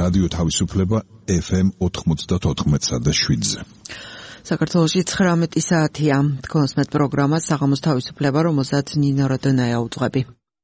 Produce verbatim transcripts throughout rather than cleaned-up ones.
რადიო თავისუფლება ეფ ემ ოთხმოცდაოთხ და შვიდზე. საქართველოში ცხრამეტი საათია. Თქვენსმეთ პროგრამა საღამოს თავისუფლება, რომელსაც ნინო როდონაია უძღვები.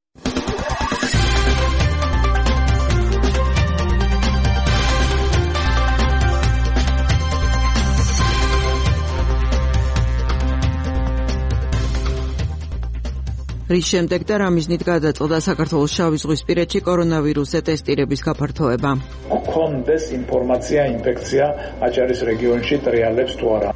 რის შემდეგ და რა მიზნით გადაწყდა საქართველოს შავი ზღვისპირეთში კორონავირუსზე ტესტირების გაფართოება? გქონდეს ინფორმაცია ინფექცია აჭარის რეგიონში ტრიალებს თუ არა.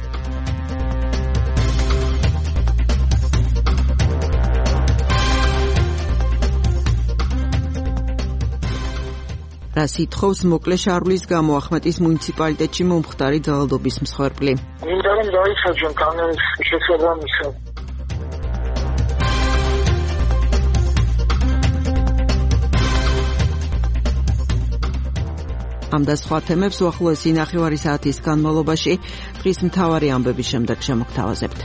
რას ითხოვს მოკლე შარვლის გამო ახმეტის მუნიციპალიტეტში მომხდარი ძალადობის მსხვერპლი? მინდა რომ დაიცაჯონ კანონის შესაბამისად. ამ და სხვა თემებს უახლოესი ნახევარი საათის განმავლობაში დღის მთავარი ამბების შემდეგ შემოგთავაზებთ.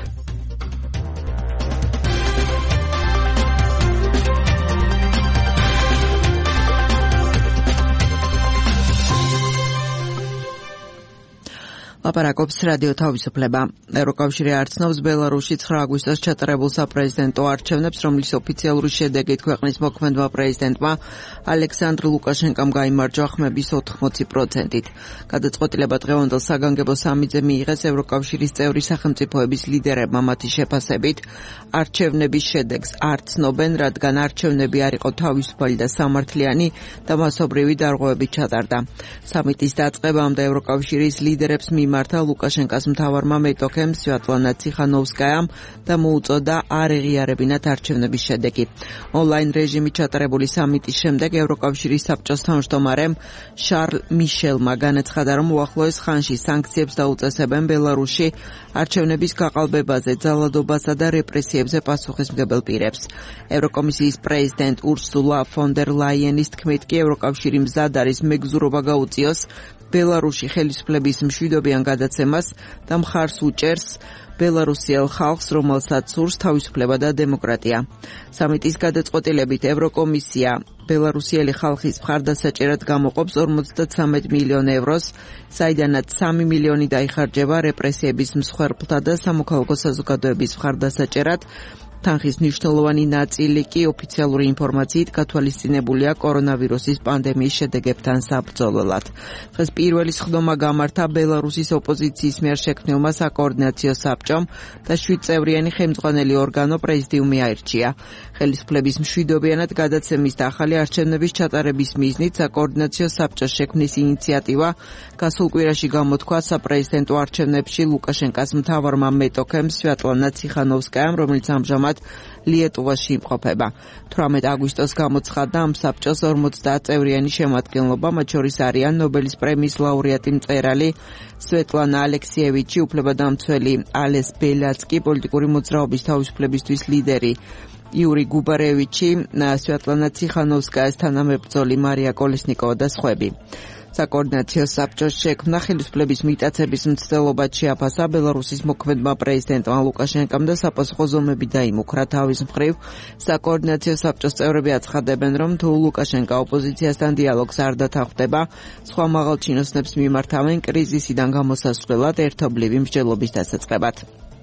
ლაპარაკობს რადიო თავისუფლება. ევროკავშირი არ ცნობს ბელარუსში ცხრა აგვისტოს ჩატარებულ საპრეზიდენტო არჩევნებს, რომლის ოფიციალური შედეგით ქვეყნის მოქმედმა პრეზიდენტმა ალექსანდრ ლუკაშენკომ გაიმარჯვა ხმების ოთხმოცი პროცენტით. გადაწყვეტილება დღევანდელ საგანგებო სამიძე მიიღეს ევროკავშირის წევრი სახელმწიფოების ლიდერებმა. მათი შეფასებით არჩევნების შედეგს არ ცნობენ, რადგან არჩევნები არ იყო თავისუფალი და სამართლიანი და მასობრივი დარღვევებით ჩატარდა. სამიტის დაწყებამდე ევროკავშირის ლიდერებს მართა ლუკაშენკას მთავარმა მეტოქემ სვიატლანა ციხანოვსკაიამ და მოუწოდა არ ეღიარებინათ არჩევნების შედეგი. ონლაინ რეჟიმით ჩატარებული სამიტის შემდეგ ევროკავშირის საბჭოს თავმჯდომარემ შარლ მიშელმა განაცხადა, რომ უახლოეს ხანში სანქციებს დაუწესებენ ბელარუსში არჩევნების გაყალბებაზე, ძალადობასა და რეპრესიებზე პასუხისმგებელ პირებს. ევროკომისიის პრეზიდენტ ურსულა ფონ დერ ლაიენის თქმით კი ევროკავშირი მზად არის მეგზურობა გაუწიოს ბელარუსში ხელისუფლების მშვიდობიან გადაცემას და მხარს უჭერს ბელარუსიელ ხალხს, რომელსაც სურს თავისუფლება და დემოკრატია. სამიტის გადაწყვეტილებით ევროკომისია ბელარუსიელი ხალხის მხარდასაჭერად გამოყოფს ორმოცდათვრამეტ მილიონ ევროს, საიდანაც სამი მილიონი დაიხარჯება რეპრესიების მსხვერპლთა და სამოქალაქო საზოგადოების მხარდასაჭერად. თანხის მნიშვნელოვანი ნაწილი კი ოფიციალური ინფორმაციით გათვალისწინებულია კორონავირუსის პანდემიის შედეგებთან საბრძოლველად. დღეს პირველი სხდომა გამართა ბელარუსის ოპოზიციის მიერ შექმნილმა საკოორდინაციო საბჭომ და შვიდწევრიანი ხელმძღვანელი ორგანო პრეზიდიუმი აირჩია. ხელისუფლების მშვიდობიანად გადაცემის და ახალი არჩევნების ჩატარების მიზნით საკოორდინაციო საბჭოს შექმნის ინიციატივა გასულ კვირაში გამოთქვა საპრეზიდენტო არჩევნებში ლუკაშენკას მთავარმა მეტოქემ სვიატლანა ციხანოვსკაიამ, რომელიც ამჟამად ლიეტუვაში იმყოფება. თვრამეტ აგვისტოს გამოცხადდა ამ საბჭოს ორმოცდაათწევრიანი შემადგენლობა, მათ შორის არიან ნობელის პრემიის ლაურეატი მწერალი სვეტლანა ალექსიევიჩი, უფლებადამცველი ალეს ბელაცკი, პოლიტიკური მოძრაობის თავისუფლებისთვის ლიდერი იური გუბარევიჩი, სვეტლანა ციხანოვსკაიას თანამებრძოლი მარია კოლესნიკოვა და სხვები. საკოორდინაციო საბჭოს შექმნა ხელისუფლების მიტაცების მცდელობად შეაფასა ბელარუსის მოქმედმა პრეზიდენტმა ლუკაშენკამ და საპასუხო ზომები დაიმუქრა. თავის მხრივ საკოორდინაციო საბჭოს წევრები აცხადებენ, რომ თუ ლუკაშენკა ოპოზიციასთან დიალოგს არ დათანხმდება, სხვა მაღალჩინოსნებს მიმართავენ კრიზისიდან გამოსასვლელად ერთობლივი მსჯელობის დასაწყებად.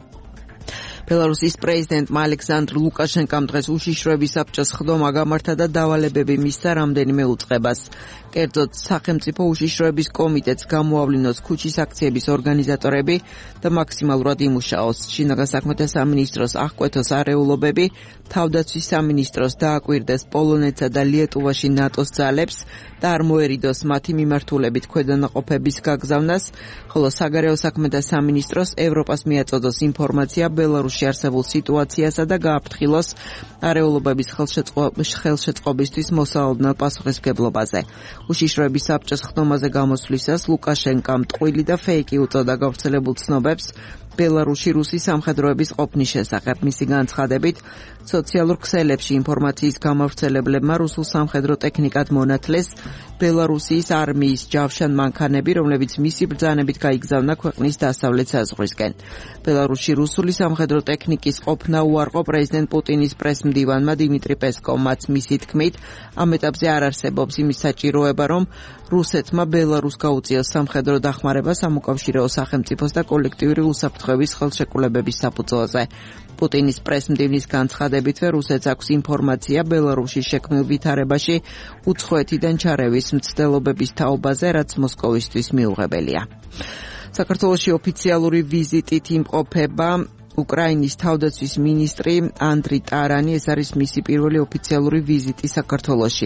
ბელარუსის პრეზიდენტმა ალექსანდრ ლუკაშენკამ დღეს უშიშროების საბჭოს ხდომა გამართა და დავალებები მისცა რამდენიმე უწყებას. კერძოდ სახელმწიფო უშიშროების კომიტეტს გამოავლინოს ქუჩის აქციების ორგანიზატორები და მაქსიმალურად იმუშაოს. შინაგან საქმეთა სამინისტროს აღკვეთოს არეულობები, თავდაცვის სამინისტროს დააკვირდეს პოლონეთსა და ლიეტუვაში ნატოს ძალებს და არ მოერიდოს მათი მიმართულებით ქვედანაყოფების გაგზავნას, ხოლო საგარეო საქმეთა სამინისტროს ევროპას მიაწოდოს ინფორმაცია ბელარუსში არსებულ სიტუაციასა და გააფრთხილოს არეულობების ხელშეწყობისთვის მოსალოდნელ პასუხისმგებლობაზე. უშიშროების საბჭოს ხდომაზე გამოსვლისას ლუკაშენკამ ტყვილი და ფეიკი უწოდა გავრცელებულ ცნობებს ბელარუსში რუსი სამხედროების ყოფნის შესახებ. მისი განცხადებით, სოციალურ ქსელებში ინფორმაციის გამავრცელებლებმა რუსულ სამხედრო ტექნიკად მონათლეს ბელარუსის არმიის ჯავშან მანქანები, რომლებიც მისი ბრძანებით გაიგზავნა ქვეყნის დასავლეთ საზღვრისკენ. ბელარუსში რუსული სამხედრო ტექნიკის ყოფნა უარყო პრეზიდენტ პუტინის პრესმდივანმა დიმიტრი პესკოვმაც. მისი თქმით, ამ ეტაპზე არ არსებობს იმის საჭიროება, რომ რუსეთმა ბელარუსს გაუწიოს სამხედრო დახმარება სამოკავშირეო სახელმწიფოს და კოლექტიური უსაფრთხოების ხელშეკრულებების საფუძველზე. პუტინის პრესმდივნის განცხადებითვე რუსეთს აქვს ინფორმაცია ბელარუსში შექმნილ ვითარებაში უცხოეთიდან ჩარევის მცდელობების თაობაზე, რაც მოსკოვისთვის მიუღებელია. საქართველოში ოფიციალური ვიზიტით იმყოფება უკრაინის თავდაცვის მინისტრი ანდრი ტარანი. ეს არის მისი პირველი ოფიციალური ვიზიტი საქართველოში.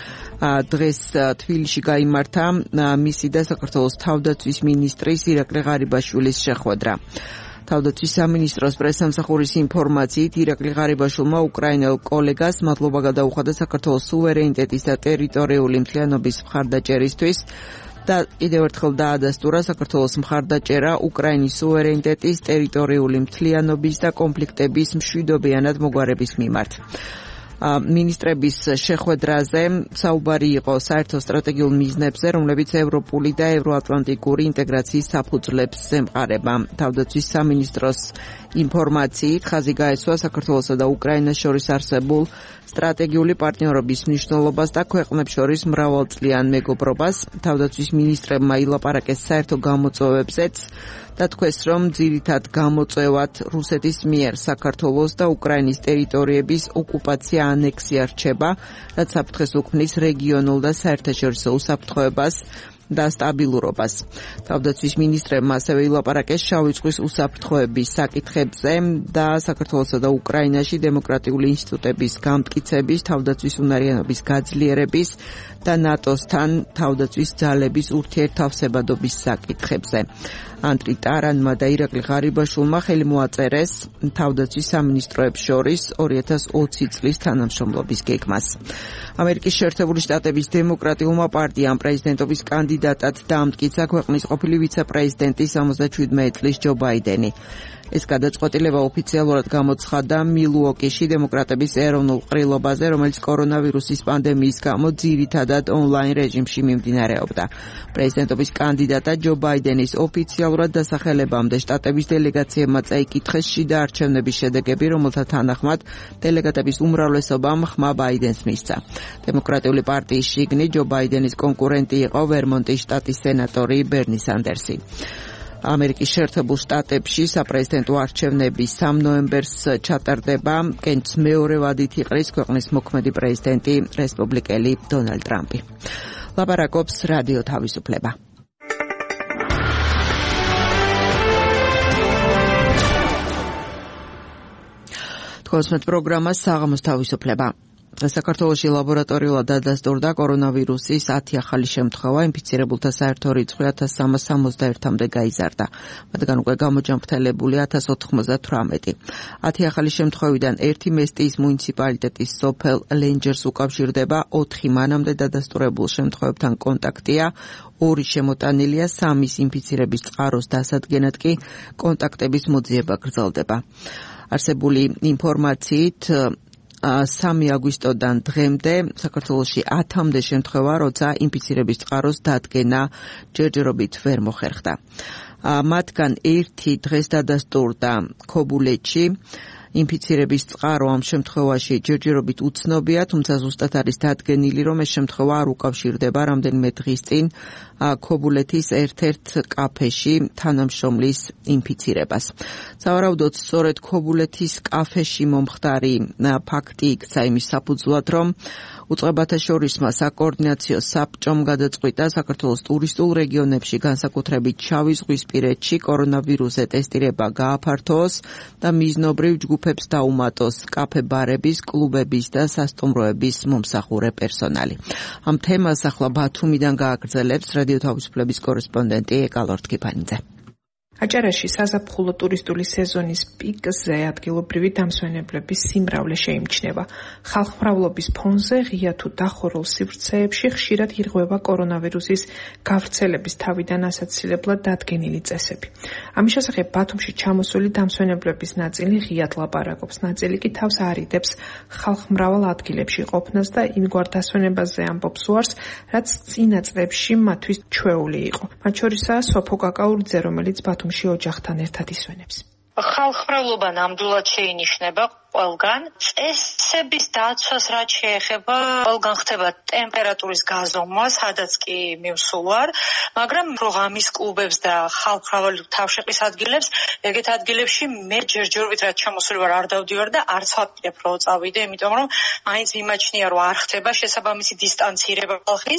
დღეს თბილისში გაიმართა მისი და საქართველოს თავდაცვის მინისტრის ირაკლი ღარიბაშვილის შეხვედრა. თავდაცვის სამინისტროს პრესსამსახურის ინფორმაციით ირაკლი ღარიბაშვილმა უკრაინელ კოლეგას მადლობა გადაუხადა საქართველოს სუვერენიტეტის და ტერიტორიული მთლიანობის მხარდაჭერისთვის და კიდევ ერთხელ დაადასტურა საქართველოს მხარდაჭერა უკრაინის სუვერენიტეტის, ტერიტორიული მთლიანობის და კონფლიქტების მშვიდობიანად მოგვარების მიმართ. მინისტრების შეხვედრაზე საუბარი იყო საერთო სტრატეგიულ მიზნებზე, რომლებიც ევროპული და ევროატლანტიკური ინტეგრაციის საფუძვლებს ემყარება. თავდაცვის სამინისტროს ინფორმაციით ხაზი გაესვა საქართველოსა და უკრაინას შორის არსებულ სტრატეგიული პარტნიორობის მნიშვნელობას და ქვეყნებს შორის მრავალწლიან მეგობრობას. თავდაცვის მინისტრებმა ილაპარაკეს საერთო გამოწვევებზეც და თქვეს, რომ ძირითად გამოწვევად რუსეთის მიერ საქართველოს და უკრაინის ტერიტორიების ოკუპაცია, ანექსია რჩება, რაც საფრთხეს უქმნის რეგიონულ და საერთაშორისო უსაფრთხოებას და სტაბილურობას. თავდაცვის მინისტრებმა ასევე ილაპარაკეს შავი ზღვის უსაფრთხოების საკითხებზე და საქართველოსა და უკრაინაში დემოკრატიული ინსტიტუტების გამტკიცების, თავდაცვის უნარიანობის გაძლიერების და ნატოსთან თავდაცვის ძალების ურთიერთთავსებადობის საკითხებზე. ანდრი ტარანმა და ირაკლი ღარიბაშვილმა ხელი მოაწერეს თავდაცვის სამინისტროებს შორის ორი ათას ოცი წლის თანამშრომლობის გეგმას. ამერიკის შეერთებული შტატების დემოკრატიულმა პარტიამ პრეზიდენტობის კანდიდატად დაამტკიცა ქვეყნის ყოფილი ვიცე-პრეზიდენტი სამოცდაშვიდმეტი წლის ჯო ბაიდენი. ეს გადაწყვეტილება ოფიციალურად გამოცხადდა მილუოკიში დემოკრატების ეროვნულ ყრილობაზე, რომელიც კორონავირუსის პანდემიის გამო ძირითადად ონლაინ რეჟიმში მიმდინარეობდა. პრეზიდენტობის კანდიდატად ჯო ბაიდენის ოფიციალურად დასახელებამდე შტატების დელეგაციებმა წაიკითხეს შიდა არჩევნების შედეგები, რომელთა თანახმად დელეგატების უმრავლესობამ ხმა ბაიდენს მისცა. დემოკრატიული პარტიის შიგნით ჯო ბაიდენის კონკურენტი იყო ვერმონტის შტატის სენატორი ბერნი სანდერსი. ამერიკის შეერთებულ შტატებში საპრეზიდენტო არჩევნები სამ ნოემბერს ჩატარდება. კენჭს მეორე ვადით იყრის ქვეყნის მოქმედი პრეზიდენტი რესპუბლიკელი დონალდ ტრამპი. ლაპარაკობს რადიო თავისუფლება. თქოსმეთ პროგრამა საღამოს თავისუფლება. საქართველოში ლაბორატორიულად დადასტურდა კორონავირუსის ათი ახალი შემთხვევა, ინფიცირებულთა საერთო რიცხვი ათას სამას სამოცდაერთამდე გაიზარდა. მათგან უკვე გამოჯანმრთელებული ათას ოთხმოცდათვრამეტი. ათი ახალი შემთხვევიდან ერთი მესტიის მუნიციპალიტეტის სოფელ ლენჯერს უკავშირდება, ოთხი მანამდე დადასტურებულ შემთხვევებთან კონტაქტია, ორი შემოტანილია, სამის ინფიცირების წყაროს დასადგენად კი კონტაქტების მოძიება გრძელდება. არსებული ინფორმაციით სამი აგვისტოდან დღემდე საქართველოში ათამდე შემთხვევა, როცა ინფიცირების წყაროს დადგენა ჯერჯერობით ვერ მოხერხდა. მათგან ერთი დღეს დადასტურდა ქობულეთში. ინფიცირების წყარო ამ შემთხვევაში ჯერჯერობით უცნობია, თუმცა ზუსტად არის დადგენილი, რომ ეს შემთხვევა არ უკავშირდება რამდენიმე დღის წინ ქობულეთის ერთ-ერთ კაფეში თანამშრომლის ინფიცირებას. სავარაუდოდ სწორედ ქობულეთის კაფეში მომხდარი ფაქტი იქცა იმის საფუძვლად, რომ უწყებათა შორისმა საკოორდინაციო საბჭომ გადაწყვიტა საქართველოს ტურისტულ რეგიონებში, განსაკუთრებით შავი ზღვისპირეთში კორონავირუსზე ტესტირება გააფართოოს და მიზნობრივ ჯგუფებს დაუმატოს კაფე-ბარების, კლუბების და სასტუმროების მომსახურე პერსონალი. ამ თემას ახლა ბათუმიდან გააგრძელებს რადიო თავისუფლების კორესპონდენტი ეკალორდ კიფანიძე. აჭარაში საზაფხულო ტურისტული სეზონის პიკზე ადგილობრივი დამსვენებლების სიმრავლე შეიმჩნევა. ხალხმრავლობის ფონზე ღია თუ დახურულ სივრცეებში ხშირად ირღვევა კორონავირუსის გავრცელების თავიდან ასაცილებლად დადგენილი წესები. ამის შესახებ ბათუმში ჩამოსული დამსვენებლების ნაწილი ღიად ლაპარაკობს, ნაწილი კი თავს არიდებს ხალხმრავალ ადგილებში ყოფნას და იმგვარ დასვენებაზე ამბობს უარს, რაც წინა წლებში მათთვის ჩვეული იყო. მათ შორისაა სოფო კაკაურიძე, რომელიც ბათუმში ოჯახთან ერთად ისვენებს. ხალხმრავლობა ნამდვილად შეინიშნება ყველგან. წესების დაცვას რაც შეეხება, ყველგან ხდება ტემპერატურის გაზომვა, სადაც კი მივსულ ვარ, მაგრამ პროგრამის კლუბებს და ხალხმრავალი თავშეყრის ადგილებს, ეგეთ ადგილებში მე ჯერჯერობით რაც ჩამოსული ვარ არ დავდივარ და არც ვაპირებ რომ წავიდე, იმიტომ რომ მაინც მიმაჩნია რომ არ ხდება შესაბამისი დისტანცირება ხალხის,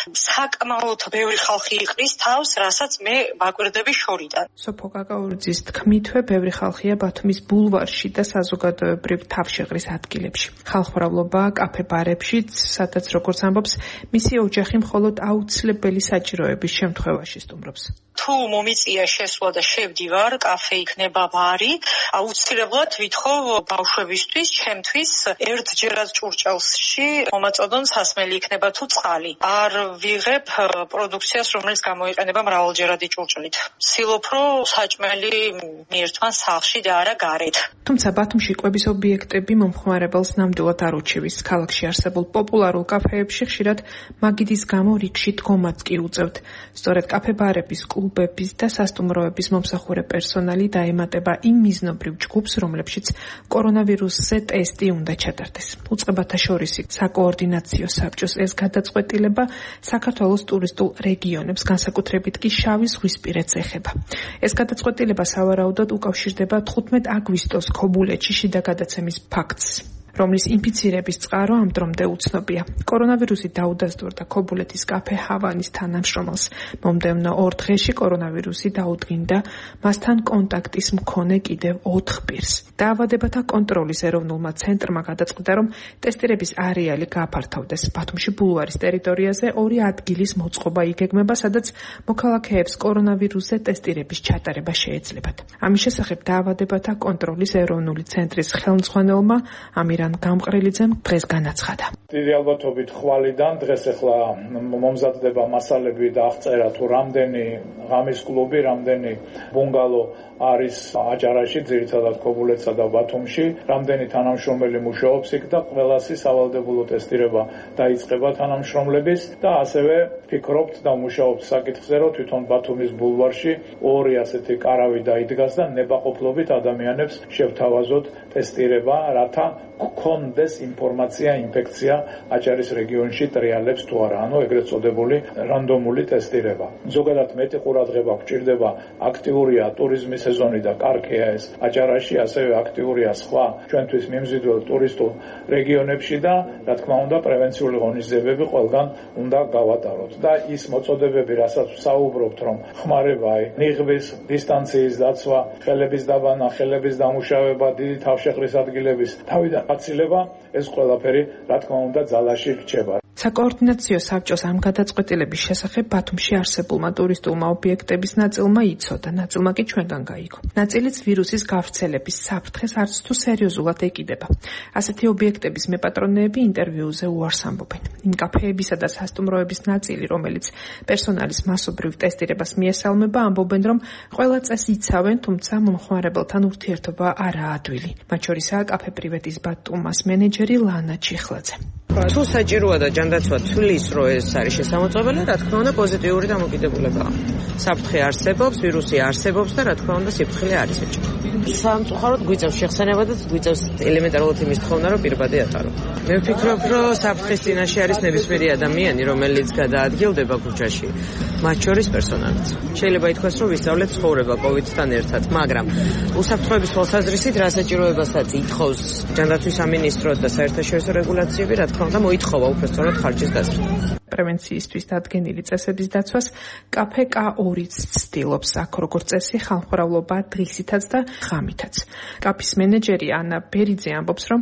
საკმაოდ ბევრი ხალხი იყრის თავს, რასაც მე ვაკვირდები შორიდან. სოფო კაკაურიძის თქმითვე ბევრი ხალხია ბათუმის ბულვარში და საზოგადოებრივ თავშეყრის ადგილებში. ხალხმრავლობა კაფე-ბარებში, სადაც როგორც ამბობს, მისი ოჯახი მხოლოდ აუცილებელი საჭიროების შემთხვევაში სტუმრობს. თუ მომიწია შესვლა და შევდივარ, კაფე იქნება ბარი, აუცილებლად ვითხოვ ბავშვებისთვის, ჩემთვის ერთჯერად ჭურჭელში მომაწოდონ სასმელი იქნება თუ წყალი. არ ვიღებ პროდუქციას, რომელიც გამოიყენება მრავალჯერადი ჭურჭლით. ვცდილობ, რომ საჭმელი მიირთვან სახლში და არა გარეთ. თუმცა ბათუმში კვების ობიექტები მომხმარებელს ნამდვილად არ უჩივის. ქალაქში არსებულ პოპულარულ კაფეებში ხშირად მაგიდის გამო რიგში დგომაც კი უწევთ. სწორედ კაფე-ბარების კლუბების და სასტუმროების მომსახურე პერსონალი დაემატება იმ მიზნობრივ ჯგუფს, რომლებშიც კორონავირუსზე ტესტი უნდა ჩატარდეს. უწყებათა შორის საკოორდინაციო საბჭოს ეს გადაწყვეტილება საქართველოს ტურისტულ რეგიონებს, განსაკუთრებით კი შავი ზღვისპირეთს ეხება. ეს გადაწყვეტილება სავარაუდოდ უკავშირდება თხუთმეტ აგვისტოს ქობულეთში შიდა გადაცემის ფაქტს, რომლის ინფიცირების წყარო ამ დრომდე უცნობია. კორონავირუსი დაუდასტურდა ქობულეთის კაფე ჰავანის თანამშრომელს. მომდევნო ორ დღეში კორონავირუსი დაუდგინდა მასთან კონტაქტის მქონე კიდევ ოთხ პირს. დაავადებათა კონტროლის ეროვნულმა ცენტრმა გადაწყვიტა, რომ ტესტირების არეალი გააფართოვდეს. ბათუმში ბულვარის ტერიტორიაზე ორი ადგილის მოწყობა იგეგმება, სადაც მოქალაქეებს კორონავირუსზე ტესტირების ჩატარება შეეძლებათ. ამის შესახებ დაავადებათა კონტროლის ეროვნული ცენტრის ხელმძღვანელმა ამირან გამყრელიძემ დღეს განაცხადა. დიდი ალბათობით ხვალიდან დღეს ახლა მომზადდება მასალები და აღწერა თუ რამდენი ღამის კლუბი, რამდენი ბუნგალო არის აჭარაში, ძირითადად ქობულეთსა და ბათუმში, რამდენი თანამშრომელი მუშაობს იქ და ყველასი სავალდებულო ტესტირება დაიწყება თანამშრომლების და ასევე ფიქრობთ და მუშაობთ საკითხზე, რომ თვითონ ბათუმის ბულვარში ორი ასეთი კარავი დაიდგას და ნებაყოფლობით ადამიანებს შევთავაზოთ ტესტირება, რათა გქონდეს ინფორმაცია, ინფექცია აჭარის რეგიონში ტრიალებს თუ არა, ანუ ეგრეთ წოდებული რანდომული ტესტირება. ზოგადად მეტი ყურადღება გვჭირდება, აქტიურია ტურიზმის სეზონი და კარგია ეს აჭარაში, ასევე აქტიურია სხვა ჩვენთვის მიმზიდველ ტურისტულ რეგიონებში და რა თქმა უნდა პრევენციული ღონისძიებები ყველგან უნდა გავატაროთ. და ის მოწოდებები, რასაც ვსაუბრობთ, რომ ხმარება, ნიღბის, დისტანციის დაცვა, ხელების დაბანა, ხელების დამუშავება, დიდი თავშეყრის ადგილების თავიდან აცილება, ეს ყველაფერი რა თქმა უნდა ძალაში რჩება. საკოორდინაციო საბჭოს ამ გადაწყვეტილების შესახებ ბათუმში არსებულმა ტურისტულმა ობიექტების ნაწილმა იცოდა, ნაწილმა კი ჩვენგან გაიგო. ნაწილიც ვირუსის გავრცელების საფრთხეს არც თუ სერიოზულად ეკიდება. ასეთი ობიექტების მეპატრონეები ინტერვიუზე უარს ამბობენ. იმ კაფეებისა და სასტუმროების ნაწილი, რომელიც პერსონალის მასობრივ ტესტირებას მიესალმება, ამბობენ, რომ ყველა წეს იცავენ, თუმცა მომხმარებელთან ურთიერთობა არაა ადვილი. მათ შორისაა კაფე პრივეტის ბათუმას მენეჯერი ლანა ჩიხლაძე. თუ საჭიროა და ჯანდაცვა თვლის, რომ ეს არის შესაძლებელი, რა თქმა უნდა პოზიტიური დამოკიდებულებაა. საფრთხე არსებობს, ვირუსი არსებობს და რა თქმა უნდა სიფრთხილე არის საჭირო. სამწუხაროდ გვიწევს შეხსენება და გვიწევს ელემენტარულად იმის თხოვნა, რომ პირბადე ატარო. მე ვფიქრობ, რომ საფრთხის წინაშე არის ნებისმიერი ადამიანი, რომელიც გადაადგილდება ქუჩაში, მათ შორის პერსონალიც. შეიძლება ითქვას, რომ ვისწავლეთ ცხოვრება კოვიდთან ერთად, მაგრამ უსაფრთხოების თვალსაზრისით რა საჭიროებასაც ითხოვს ჯანდაცვის სამინისტრო და საერთაშორისო რეგულაციები, რა თქმა უნდა მოითხოვა უბრალოდ ხარჯის დასრა. პრევენციისთვის დადგენილი წესების დაცვას კაფე კა ორიც ცდილობს, აქ როგორც წესი ხალხმრავლობა დღისითაც და ღამითაც. კაფის მენეჯერი ანა ბერიძე ამბობს, რომ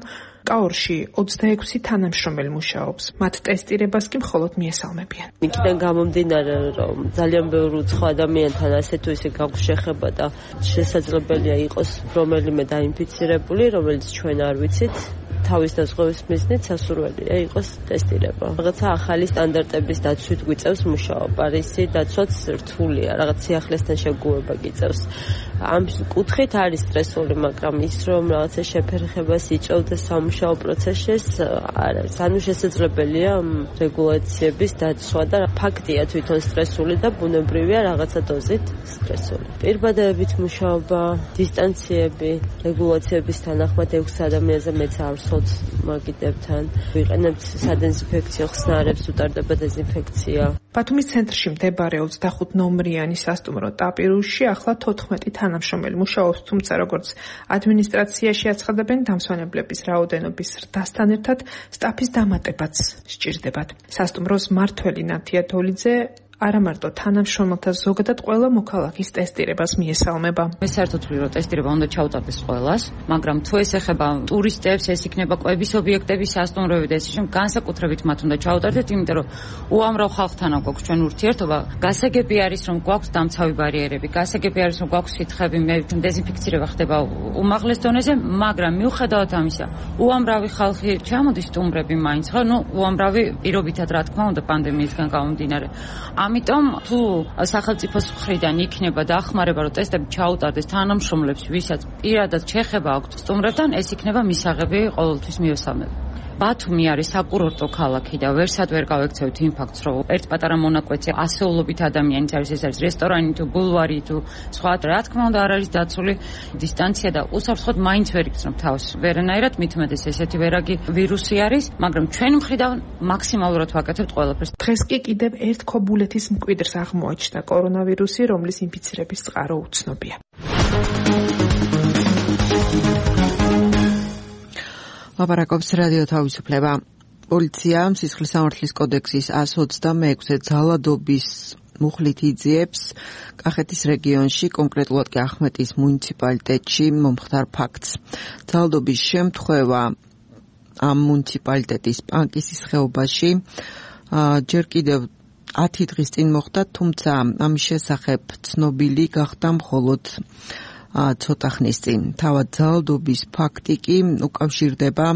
კაორში ოცდაექვსი თანამშრომელი მუშაობს. მათ ტესტირებას კი მხოლოდ მიესალმებიან. იქიდან გამომდინარე, რომ ძალიან ბევრ უცხო ადამიანთან ასე თუ ისე გაქვს შეხება და შესაძლებელია იყოს რომელიმე დაინფიცირებული, რომელიც ჩვენ არ ვიცით. თავის დაზღვევის მიზნით სასურველია იყოს ტესტირება. რაღაცა ახალი სტანდარტების დაცვით გვიწევს მუშაობა, რისი დაცვაც რთულია, რაღაც სიახლესთან შეგუება გიწევს. ამ კუთხით არის სტრესული, მაგრამ ის რომ რაღაცა შეფერხებას იწევდეს სამუშაო პროცესში, არ არის. ანუ შესაძლებელია რეგულაციების დაცვა და ფაქტია თვითონ სტრესული და ბუნებრივია რაღაცა დოზით სტრესული. პირბადეებით მუშაობა, დისტანციები, რეგულაციების თანახმად ექვსი ადამიანზე მეც არ მაგიდებთან ვიყენებთ სადეზინფექციო ხსნარებს, უტარდება დეზინფექცია. ბათუმის ცენტრში მდებარე ოცდახუთ ნომრიანი სასტუმრო ტაპირუსში ახლა თოთხმეტი თანამშრომელი მუშაობს, თუმცა როგორც ადმინისტრაციაში აცხადებენ, დამსვენებლების რაოდენობის ზრდასთან ერთად სტაფის დამატებაც სჭირდებათ. სასტუმროს მმართველი ნათია დოლიძე არა მარტო თანამშრომელთა ზოგადად ყველა მოქალაქის ტესტირებას მიესალმება. მე საერთოდ ვთვლი, რომ ტესტირება უნდა ჩაუტარდეს ყველას, მაგრამ თუ ეს ეხება ტურისტებს, ეს იქნება კვების ობიექტები, სასტუმროები და ეს ისე განსაკუთრებით მათ უნდა ჩაუტარდეთ, იმიტომ რომ უამრავ ხალხთან გვაქვს ჩვენ ურთიერთობა. გასაგები არის, რომ გვაქვს დამცავი ბარიერები, გასაგები არის, რომ გვაქვს სითხები, მე დეზინფექცირება ხდება უმაღლეს დონეზე, მაგრამ მიუხედავად ამისა, უამრავი ხალხი ჩამოდის სტუმრები მაინც, ხო, ნუ უამრავი პირობითად რა თქმა უნდა პანდემიისგან გამომდინარე. ამიტომ თუ სახელმწიფოს მხრიდან იქნება დახმარება, რომ ტესტები ჩაუტარდეს თანამშრომლებს, ვისაც პირადად შეხება აქვთ სტუმრებთან, ეს იქნება მისაღები ყოველთვის მიესალმება. ბათუმი არის საკურორტო ქალაქი და ვერსად ვერ გავექცევთ იმ ფაქტს, რომ ერთ პატარა მონაკვეთზე ასეულობით ადამიანიც არის, ეს არის რესტორანი თუ ბულვარი თუ სხვა, რა თქმა უნდა არ არის დაცული დისტანცია და უსაფრთხოდ მაინც ვერ იგრძნობ თავს. ვერანაირად მით უმეტეს ესეთი ვერაგი ვირუსი არის, მაგრამ ჩვენი მხრიდან მაქსიმალურად ვაკეთებთ ყველაფერს. დღეს კი კიდევ ერთ ქობულეთის მკვიდრს აღმოაჩნდა კორონავირუსი, რომლის ინფიცირების წყარო უცნობია. ლაპარაკობს რადიო თავისუფლება. პოლიცია სისხლის სამართლის კოდექსის εκατს ოცდამექვსე ძალადობის მუხლით იძიებს კახეთის რეგიონში, კონკრეტულად კი ახმეტის მუნიციპალიტეტში მომხდარ ფაქტს. ძალადობის შემთხვევა ამ მუნიციპალიტეტის პანკისის ხეობაში ჯერ კიდევ ათი დღის წინ მოხდა, თუმცა ამის შესახებ ცნობილი გახდა მხოლოდ ცოტა ხნის წინ. თავად ძალადობის ფაქტი კი უკავშირდება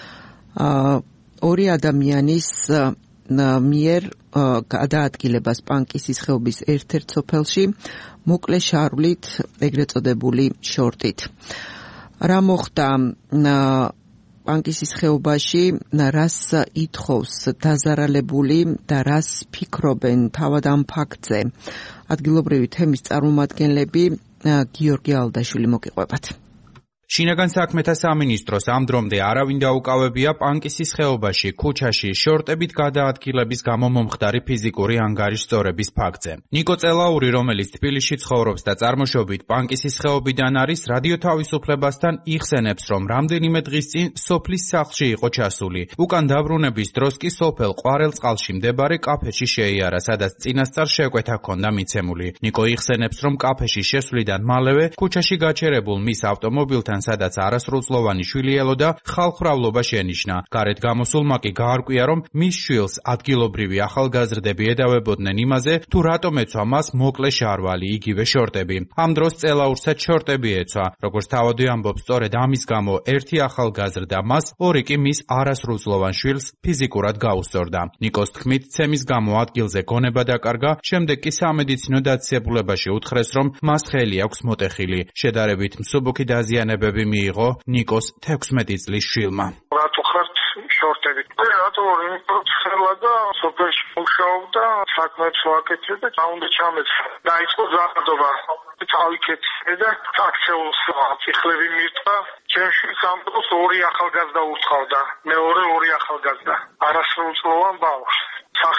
ორი ადამიანის მიერ გადაადგილებას პანკისის ხეობის ერთ-ერთ სოფელში მოკლე შარვლით, ეგრეთ წოდებული შორტით. რა მოხდა პანკისის ხეობაში, რას ითხოვს დაზარალებული და რას ფიქრობენ თავად ამ ფაქტზე? ადგილობრივი თემის წარმომადგენლები გიორგი ალდაშვილი მოგიყვებათ. შინაგან საქმეთა სამინისტროს ამ დრომდე არავინ დაუკავებია პანკისის ხეობაში, ქუჩაში, შორტებით გადაადგილების გამო მომხდარი ფიზიკური ანგარიშწორების ფაქტზე. ნიკო წელაური, რომელიც თბილისში ცხოვრობს და წარმოშობით პანკისის ხეობიდან არის, რადიო თავისუფლებასთან იხსენებს, რომ რამდენიმე დღის წინ სოფლის სახლში იყო ჩასული. უკან დაბრუნების დროს კი სოფელ ყვარელწყალში მდებარე კაფეში შეიარა, სადაც წინასწარ შეკვეთა ჰქონდა მიცემული. ნიკო იხსენებს, რომ კაფეში შესვლიდან მალევე ქუჩაში გაჩერებულ მის ავტომობილთან სადაც არასრულწლოვანი შვილი ელოდა, ხალხმრავლობა შენიშნა. გარეთ გამოსულმა კი გაარკვია, რომ მის შვილს ადგილობრივი ახალგაზრდები ედავებოდნენ იმაზე, თუ რატომ ეცვა მას მოკლე შარვალი, იგივე შორტები. ამ დროს წელაურსაც შორტები ეცვა. როგორც თავადი ამბობს, სწორედ ამის გამო ერთი ახალგაზრდა მას, ორი კი მის არასრულწლოვან შვილს ფიზიკურად გაუსწორდა. ნიკოს თქმით, ცემის გამო ადგილზე გონება დაკარგა, შემდეგ კი სამედიცინო დაწესებულებაში უთხრეს, რომ მას ხელი აქვს მოტეხილი. შედარებით მსუბუქი დაზიანებები მიიღო ნიკოს თექვსმეტი წლის შვილმა. რატო ხართ შორტები? რატო ხელა და სოფელში მუშაობდა, საქმეებს ვაკეთებდა და უნდა ჩამეცვა. დაიწყო ზარდობა. თავიქეთე და აქცეულს ციხლები მირთვა. ჩემ შვილს ამ დროს ორი ახალგაზრდა ურთხოვდა. მეორე ორი ახალგაზრდა. არასრულწლოვან ბავშვს. სახი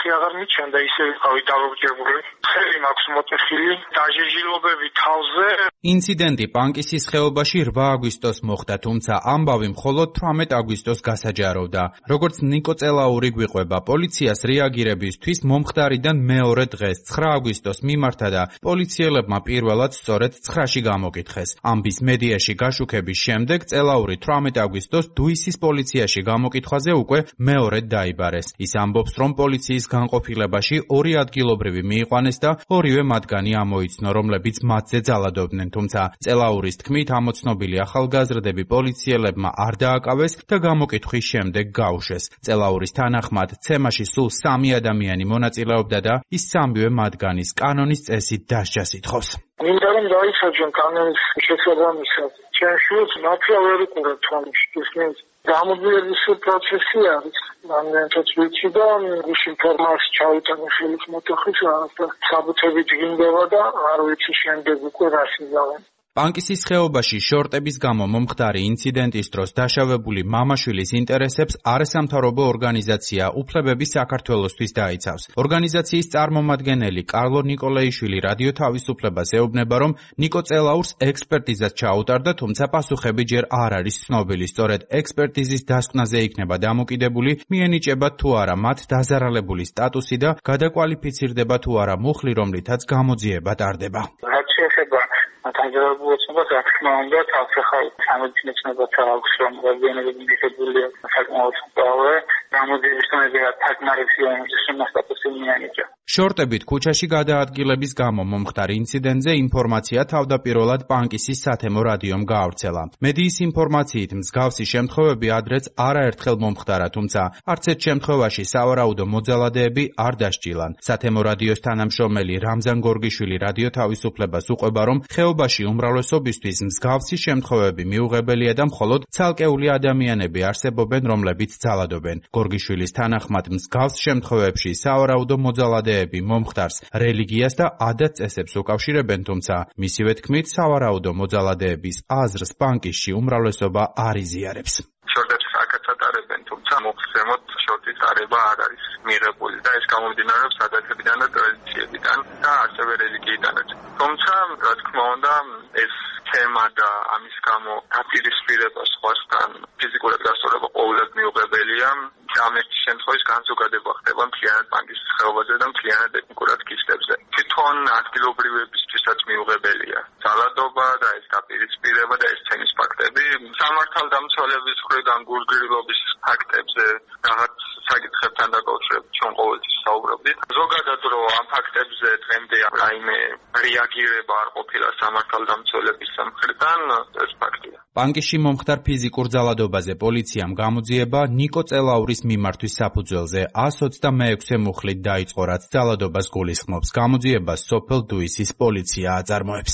ხალხი აღარ მიჩნდა, ისე ვიყავი დავრჯებული. ხელი მაქვს მოტეხილი, დაჟეჟილობები თავზე. ინციდენტი პანკისის ხეობაში რვა აგვისტოს მოხდა, თუმცა ამბავი მხოლოდ თვრამეტ აგვისტოს გასაჯაროვდა. როგორც ნიკო წელაური გვიყვება, პოლიციას რეაგირებისთვის მომხდარიდან მეორე დღეს ცხრა აგვისტოს მიმართა და პოლიციელებმა პირველად სწორედ ცხრაში გამოკითხეს. ამბის მედიაში გაშუქების შემდეგ წელაური თვრამეტ აგვისტოს დუისის პოლიციაში გამოკითხვაზე უკვე მეორედ დაიბარეს. ის ამბობს, რომ პოლიციის განყოფილებაში ორი ადგილობრივი მიიყვანეს და ორივე მათგანი ამოიცნო, რომლებიც მათზე ძალადობდნენ, თუმცა წელაურის თქმით ამოცნობილი ახალგაზრდები პოლიციელებმა არ დააკავეს და გამოკითხვის შემდეგ გაუშვეს. წელაურის თანახმად ცემაში სულ სამი ადამიანი მონაწილეობდა და ის სამივე მათგანის კანონის წესით დასჯას ითხოვს. მინდა რომ დაიცაჯონ კანონის შესაბამისად. ჩემ შვილს მართლა ვერ უყურებ თვალში, ისმის გამოძიების პროცესი არის. რამდენიც ვიცი და ის ინფორმაცია ჩავიტანე ხელის მოტეხის და საბუთები დგინდება და არ ვიცი შემდეგ უკვე რას იზავენ. პანკისის ხეობაში შორტების გამო მომხდარი ინციდენტის დროს დაშავებული მამაშვილის ინტერესებს არასამთავრობო ორგანიზაცია უფლებები საქართველოსთვის დაიცავს. ორგანიზაციის წარმომადგენელი კარლო ნიკოლეიშვილი რადიო თავისუფლებას ეუბნება, რომ ნიკო წელაურს ექსპერტიზაც ჩაუტარდა, თუმცა პასუხები ჯერ არ არის ცნობილი. სწორედ ექსპერტიზის დასკვნაზე იქნება დამოკიდებული, მიენიჭება თუ არა მათ დაზარალებული სტატუსი და გადაკვალიფიცირდება თუ არა მუხლი, რომლითაც გამოძიება ტარდება. თანამდებობაც რა თქმა უნდა თავშეხარ სამედიცინოებათა აქვს რომ გაგენებები მიღებულია საკმაოდ სწორე გამოძიებისთანავე თაკმარისი ომის სტატუსი მიენიჭა. შორტებით ქუჩაში გადაადგილების გამო მომხდარ ინციდენტზე ინფორმაცია თავდაპირველად პანკისის სათემო რადიომ გაავრცელა. მედიის ინფორმაციით მსგავსი შემთხვევები ადრეც არაერთხელ მომხდარა, თუმცა არც ერთ შემთხვევაში სავარაუდო მოძალადეები არ დასჯილან. სათემო რადიოს თანამშრომელი რამზან გორგიშვილი რადიო თავისუფლებას უყვება, რომ ხეობაში უმრავლესობისთვის მსგავსი შემთხვევები მიუღებელია და მხოლოდ ცალკეული ადამიანები არსებობენ, რომლებიც ძალადობენ. გორგიშვილის თანახმად მსგავს შემთხვევებში სავარაუდო მოძალადეები მომხდარს რელიგიას და ადათ-წესებს უკავშირებენ, თუმცა მისივე თქმით სავარაუდო მოძალადეების აზრს პანკისში უმრავლესობა არ იზიარებს. შორტებს აქაც ატარებენ, თუმცა მოხსემოთ შორტის არევა არ არის მიღებული და ეს გამომდინარეობს ადათებიდან და ტრადიციებიდან და ასევე რელიგიიდანაც. თუმცა, რა თქმა უნდა, ეს თემა და ამის გამო დაპირისპირება სხვასთან ფიზიკურად გასწორება ყოველად მიუღებელია. ამ ერთ შემთხვევაში განზოგადება ხდება მთლიანად პანკისის ხეობაზე და მთლიანად ეთნიკურად კისტებზე. თვითონ ადგილობრივებისთვისაც მიუღებელია ძალადობა და ეს დაპირისპირება და ეს ცენის ფაქტები. სამართალდამცველების მხრიდან გულგრილობის ფაქტებზე რაღაც საკითხებთან დაკავშირებით ჩვენ ყოველთვის საუბრობდით. ზოგადად რომ ამ ფაქტებზე დღემდე რაიმე რეაგირება არ ყოფილა სამართალდამცველების მხრიდან, ეს ფაქტია. პანკისში მომხდარ ფიზიკურ ძალადობაზე პოლიციამ გამოძიება ნიკო წელაურის მიმართვის საფუძველზე εκατს ოცდამეექვსე მუხლით დაიწყო, რაც ძალადობას გულისხმობს. გამოძიებას სოფელ დუისის პოლიცია აწარმოებს.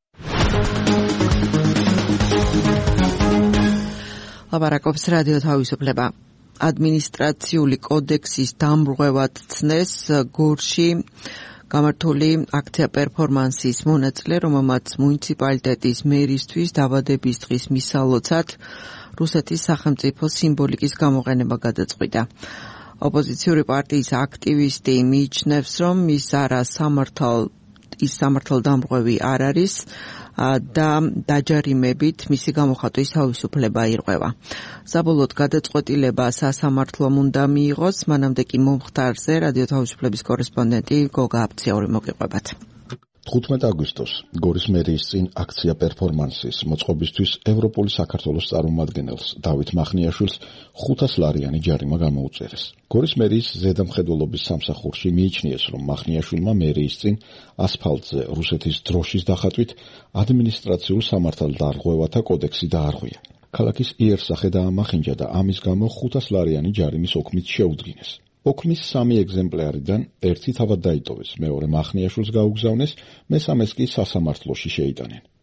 ლაპარაკობს რადიო თავისუფლება. ადმინისტრაციული კოდექსის დამრღვევად ცნეს გორში გამართული აქცია პერფორმანსის მონაწილე, რომელმაც მუნიციპალიტეტის მერისთვის დაბადების დღის მისალოცად რუსეთის სახელმწიფო სიმბოლიკის გამოყენება გადაწყვიტა. ოპოზიციური პარტიის აქტივისტი მიიჩნევს, რომ ის არა სამართალ ის სამართალ დამრღვევი არ არის და დაჯარიმებით მისი გამოხატვის თავისუფლება ირღვევა. საბოლოოდ გადაწყვეტილება სასამართლომ უნდა მიიღოს, მანამდე კი მომხდარზე რადიო თავისუფლების კორესპონდენტი გოგა აფციური მოგიყვებათ. თხუთმეტი აგვისტოს გორის მერიის წინ აქცია პერფორმანსის მოწყობისთვის ევროპული საქართველოს წარმომადგენელს დავით მახნიაშვილს ხუთას ლარიანი ჯარიმა გამოუწერეს. გორის მერიის ზედამხედველობის სამსახურში მიიჩნიეს, რომ მახნიაშვილმა მერიის წინ ასფალტზე რუსეთის დროშის დახატვით ადმინისტრაციულ სამართალდამრღვევათა კოდექსი დაარღვია. ქალაქის იერსახე დაამახინჯა და ამის გამო ხუთას ლარიანი ჯარიმის ოქმით შეუდგინეს. ოქმის სამი ეგზემპლარიდან ერთი თავად დაიტოვეს, მეორე მახნიაშვილს გაუგზავნეს, მესამეს კი სასამართლოში შეიტანენ.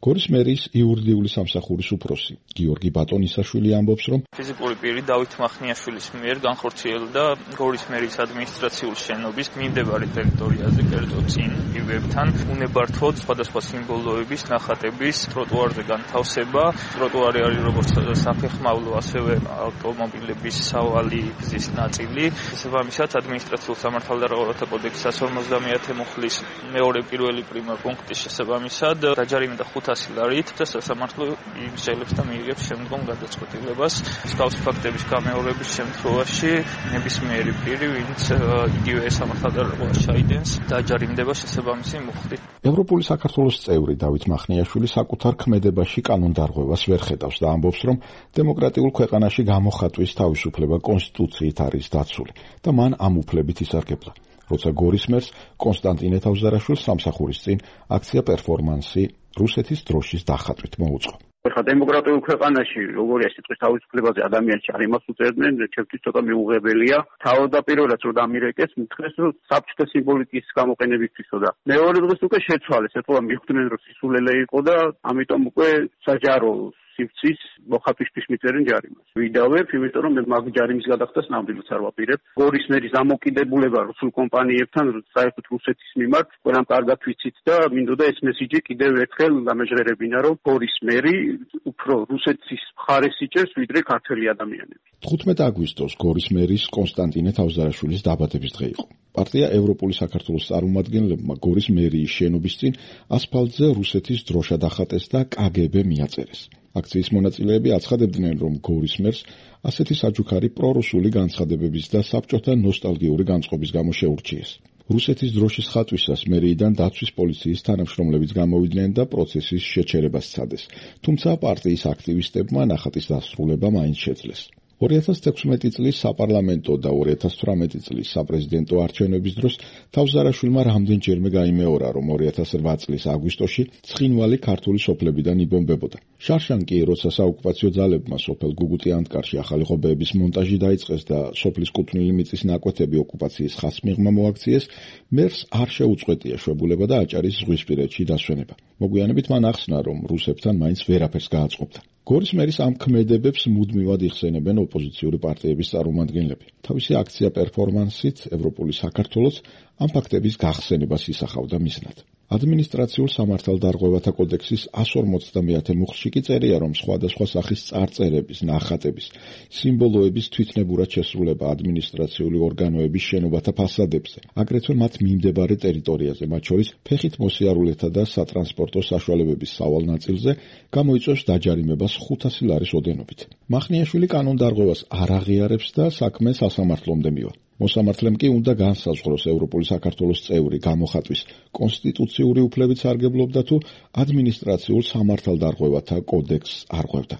გორის მერის იურიდიული სამსახურის უფროსი გიორგი ბატონისაშვილი ამბობს, რომ ფიზიკური პირი დავით მახნიაშვილის მიერ განხორციელდა გორის მერის ადმინისტრაციული შენობის მიმდებარე ტერიტორიაზე, კერძო წინ ივებთან, უნებართვოდ სხვადასხვა სიმბოლოების, ნახატების, ტროტუარზე განთავსება. ტროტუარი არის როგორც საფეხმავლო, ასევე ავტომობილების სავალი გზის ნაწილი. შესაბამისად, ადმინისტრაციულ სამართალდარღვევათა კოდექსის εκατს ორმოცდამეათე მუხლის მეორე პირველი პრიმა პუნქტის შესაბამისად დაჯარიმდა ხუთასი ლარით და სასამართლო იღებს და მიიღებს შემდგომ გადაწყვეტილებას. მსგავსი ფაქტების გამეორების შემთხვევაში ნებისმიერი პირი, ვინც იგივე სამართალდარღვევას ჩაიდენს, დაჯარიმდება შესაბამისი მუხლით. ევროპული საქართველოს წევრი დავით მახნიაშვილი საკუთარ ქმედებაში კანონდარღვევას ვერ ხედავს და ამბობს, რომ დემოკრატიულ ქვეყანაში გამოხატვის თავისუფლება კონსტიტუციით არის დაცული და მან ამ უფლებით ისარგებლა. როცა გორის მერს კონსტანტინე თავზარაშვილს სამსახურის წინ აქცია პერფორმანსი რუსეთის დროშის დახატვით მოუწყო. ხა დემოკრატიულ ქვეყანაში როგორია სიტყვის თავისუფლებაზე ადამიანს არ იმას უწევდნენ, ჩემთვის ცოტა მიუღებელია. თავდაპირველად რომ დამირეკეს, მითხრეს რომ საბჭოთა სიმბოლიკის გამოყენებისთვისო და მეორე დღეს უკვე შეცვალეს, ეთქვა მიხვდნენ რომ სისულელე იყო და ამიტომ უკვე საჯარო სივრცის მოხატვისთვის მიწერენ ჯარიმას. ვიდავებ, იმიტომ რომ მე მაგ ჯარიმის გადახდას ნამდვილად არ ვაპირებ. გორის მერის დამოკიდებულება რუსულ კომპანიებთან, საერთოდ რუსეთის მიმართ, ყველამ კარგად ვიცით და მინდოდა ეს მესიჯი კიდევ ერთხელ დამეჟღერებინა, რომ გორის მერი უფრო რუსეთის მხარეს იჭერს, ვიდრე ქართველი ადამიანები. თხუთმეტი აგვისტოს გორის მერის კონსტანტინე თავზარაშვილის დაბადების დღე იყო. პარტია ევროპული საქართველოს წარმომადგენლებმა გორის მერიის შენობის წინ ასფალტზე რუსეთის დროშა დახატეს და კაგები მიაწერეს. აქციის მონაწილეები აცხადებდნენ, რომ გორის მერს ასეთი საჯუქარი პრორუსული განცხადებების და საბჭოთა ნოსტალგიური განწყობის გამო შეურჩიეს. რუსეთის დროშის ხატვისას მერიიდან დაცვის პოლიციის თანამშრომლებიც გამოვიდნენ და პროცესის შეჩერებას სცადეს. თუმცა პარტიის აქტივისტებმა ნახატის დასრულება მაინც შეძლეს. ორი ათას თექვსმეტი წლის საპარლამენტო და ორი ათას თვრამეტი წლის საპრეზიდენტო არჩევნების დროს თავზარაშვილმა რამდენჯერმე გაიმეორა, რომ ორი ათას რვა წლის აგვისტოში ცხინვალი ქართული სოფლებიდან იბომბებოდა. შარშან კი, როცა საოკუპაციო ძალებმა სოფელ გუგუტი ანტკარში ახალი ღობეების მონტაჟი დაიწყეს და სოფლის კუთვნილი მიწის ნაკვეთები ოკუპაციის ხაზს მიღმა მოაქციეს, მერს არ შეუწყვეტია შვებულება და აჭარის ზღვისპირეთში დასვენება. მოგვიანებით მან ახსნა, რომ რუსებთან მაინც ვერაფერს გააწყობდა. გორის მერის ამ ქმედებებს მუდმივად იხსენებენ ოპოზიციური პარტიების წარმომადგენლები. თავისი აქცია პერფორმანსით ევროპული საქართველოს ამ ფაქტების გახსენებას ისახავდა მიზნად. ადმინისტრაციულ სამართალდარღვევათა კოდექსის εκατს ორმოცდამეათე მუხლში კი წერია, რომ სხვადასხვა სახის წარწერების, ნახატების, სიმბოლოების თვითნებურად შესრულება ადმინისტრაციული ორგანოების შენობათა ფასადებზე, აგრეთვე მათ მიმდებარე ტერიტორიაზე, მათ შორის ფეხით მოსიარულეთა და სატრანსპორტო საშუალებების სავალ ნაწილზე, გამოიწვევს დაჯარიმებას ხუთასი ლარის ოდენობით. მახნიაშვილი კანონდარღვევას არ აღიარებს და საქმე სასამართლომდე მივა. მოსამართლემ კი უნდა განსაზღვროს ევროპული საქართველოს წევრი გამოხატვის კონსტიტუციური უფლებით სარგებლობდა თუ ადმინისტრაციულ სამართალდარღვევათა კოდექსს არღვევდა.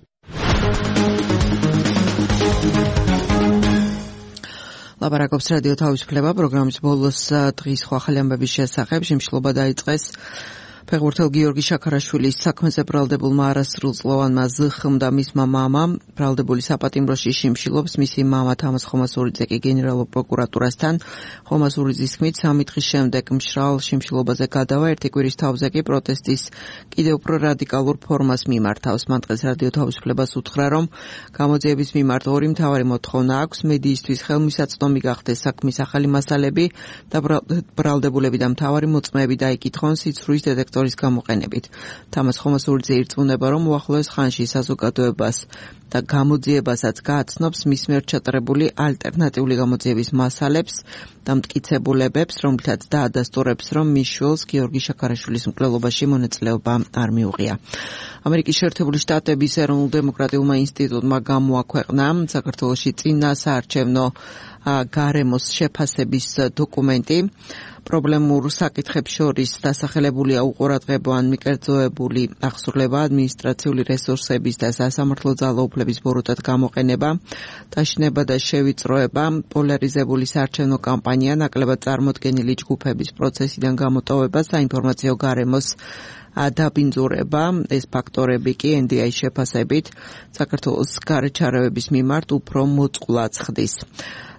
ლაპარაკობს რადიო თავისუფლება პროგრამის ბოლოს დღის სხვა ახალი ამბების შესახებ. შიმშილობა დაიწყეს ფეხბურთელ გიორგი შაქარაშვილის საქმეზე ბრალდებულმა არასრულწლოვანმა ზხმ და მისმა მამამ. ბრალდებული საპატიმროში შიმშილობს. მისი მამა თამაზ ხომასურიძე კი გენერალურ პროკურატურასთან. ხომასურიძის თქმით, სამი დღის შემდეგ მშრალ შიმშილობაზე გადავა. ერთი კვირის თავზე კი პროტესტის კიდევ უფრო რადიკალურ ფორმას მიმართავს. მან დღეს რადიო თავისუფლებას უთხრა, რომ გამოძიების მიმართ ორი მთავარი მოთხოვნა აქვს: მედიისთვის ხელმისაწვდომი გახდეს საქმის ახალი მასალები და ბრალდებულები და მთავარი მოწმეები დაიკითხონ სიცრუის დეტექტორის გამოყენებით. თამაზ ხომასურიძე ირწმუნება, რომ უახლოეს ხანში საზოგადოებას და გამოძიებასაც გააცნობს მის მიერ ჩატარებული ალტერნატიული გამოძიების მასალებს და მტკიცებულებებს, რომლითაც დაადასტურებს, რომ მის შვილს გიორგი შაქარაშვილის მკვლელობაში მონაწილეობა არ მიუღია. ამერიკის შეერთებული შტატების ეროვნულ დემოკრატიულმა ინსტიტუტმა გამოაქვეყნა საქართველოში წინა საარჩევნო გარემოს შეფასების დოკუმენტი. პრობლემურ საკითხებს შორის დასახელებულია უყურადღებო ან მიკერძოებული აღსრულება, ადმინისტრაციული რესურსების და სასამართლო ძალაუფლების ბოროტად გამოყენება, დაშინება და შევიწროება, პოლარიზებული საარჩევნო კამპანია, ნაკლებად წარმოდგენილი ჯგუფების პროცესიდან გამოტოვება, საინფორმაციო გარემოს დაბინძურება. ეს ფაქტორები კი ენ დი აის შეფასებით საქართველოს გარეჩარევების მიმართ უფრო მოწყვლად ხდის.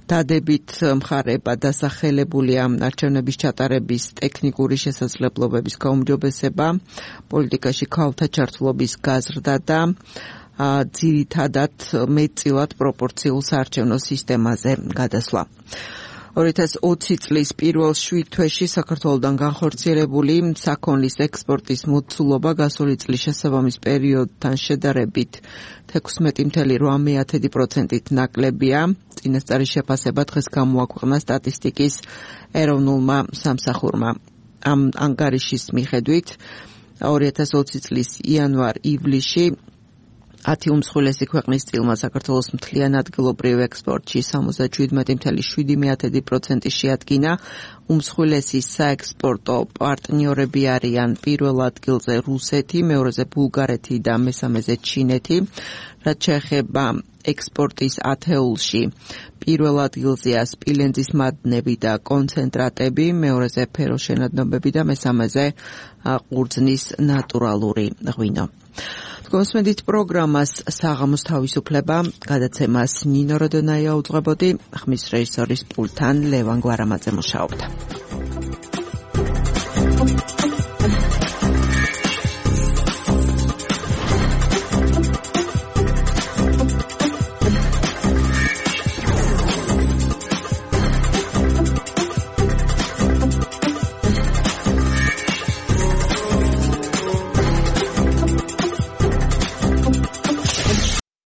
დადებით მხარეება დასახელებულია არჩევნების ჩატარების ტექნიკური შესაძლებლობების გაუმჯობესება, პოლიტიკაში ქალთა ჩართულობის გაზრდა და ძირითადად მეტწილად პროპორციულ საარჩევნო სისტემაზე გადასვლა. ორი ათას ოცი წლის პირველ შვიდ თვეში საქართველოსთან განხორციელებული საქონლის ექსპორტის მოცულობა გასული წლის შესაბამის პერიოდთან შედარებით თექვსმეტი целых ორმოცდაათი პროცენტით ნაკლებია. წინასწარი შეფასება დღეს გამოაქვეყნა სტატისტიკის ეროვნულმა სამსახურმა. ამ ანგარიშის მიხედვით ორი ათას ოცი წლის იანვარ-ივლისში ათი უმსხვილესი ქვეყნის წილმა საქართველოს მთლიან ადგილობრივ ექსპორტში სამოცდაშვიდმეტი целых შვიდი პროცენტი შეადგინა. უმსხვილესი საექსპორტო პარტნიორები არიან პირველ ადგილზე რუსეთი, მეორეზე ბულგარეთი და მესამეზე ჩინეთი. რაც შეეხება ექსპორტის ათეულში, პირველ ადგილზეა სპილენძის მადნები და კონცენტრატები, მეორეზე ფეროშენადნობები და მესამეზე ყურძნის ნატურალური ღვინო. გოსმედით პროგრამას საღამოს თავისუფლება გადაცემას ნინო როდონაია უძღვებოდი, ხმის რეჟისორის პულტთან ლევან გვარამაძე მუშაობდა.